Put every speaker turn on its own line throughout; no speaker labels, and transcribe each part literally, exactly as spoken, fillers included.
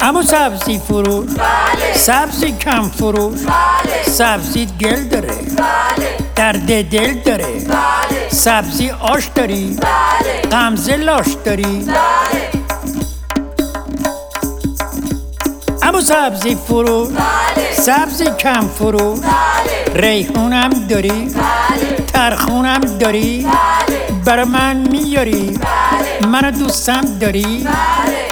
اما سبزی فروش،
بله.
سبزی کم فروش،
بله.
سبزی گل داره،
بله.
درد دل داره،
بله.
سبزی آش داری،
بله.
غمزه لاش داری.
بله.
اما سبزی فروش،
بله.
سبزی کم فروش،
بله.
ریحونم داری،
بله.
ترخونم داری،
بله.
برا من میاری،
بله.
منو دوستم داری.
بله.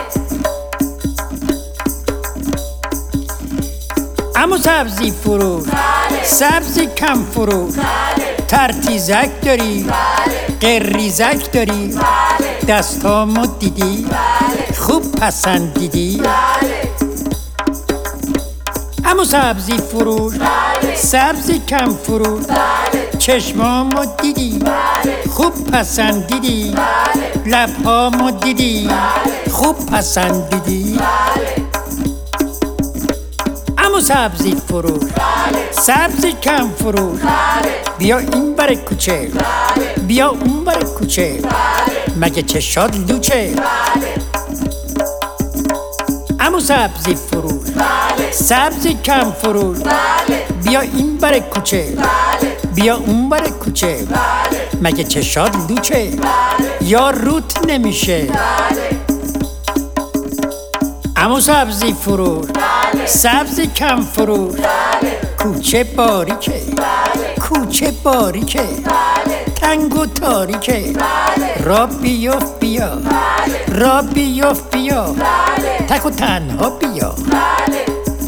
اما سبزی فروش،
بله.
سبزی کم فروش،
بله.
ترتیزک داری،
بله.
قریزک داری،
بله.
دستامو دیدی،
بله.
خوب پسندیدی.
بله.
اما سبزی فروش،
بله.
سبزی کم فروش،
بله.
چشمامو دیدی،
بله.
خوب پسندیدی،
بله.
لبهامو دیدی،
بله.
خوب پسندیدی.
بله.
اما سبزی فروش،
بله.
سبزی کم فروش،
بله.
بیا این بر کوچه،
بله.
بیا اون بر کوچه،
بله.
مگه چشات لوچه.
بله.
اما سبزی فروش،
بله.
سبزی کم فروش،
بله.
بیا این بر کوچه،
بله.
بیا اون بر کوچه،
بله.
مگه چشات لوچه.
بله.
یا روت نمیشه.
بله.
اما سبزی فروش،
بله.
سبزی کم فروش،
بله.
کوچه باریکه،
بله.
کوچه باریکه،
بله.
تنگ و تاریکه،
بله.
را بیفت بیا،
بله.
را بیفت بیا،
بله.
تک و تنها بیا.
بله.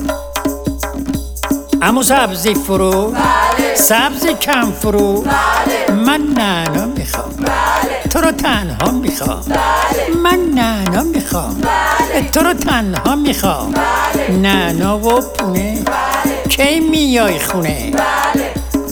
اما سبزی فروش،
بله.
سبزی کم فروش،
بله.
من نعنا میخوام،
بله.
تو رو تنها میخوام.
بله.
من نعنا میخوام،
بله.
تو رو تنها میخوام.
بله.
نعنا و پونه،
بله.
کی میای خونه.
بله.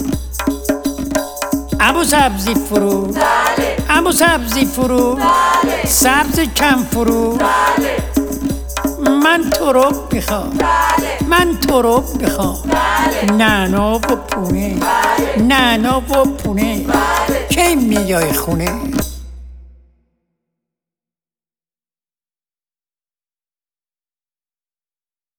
اما سبزی فروش،
بله.
اما سبزی فروش،
بله.
سبزی کم فروش،
بله.
من تو رو میخوام،
بله.
من تو رو میخوام.
بله.
نعنا و پونه،
بله.
نعنا و پونه،
بله.
کی میای خونه.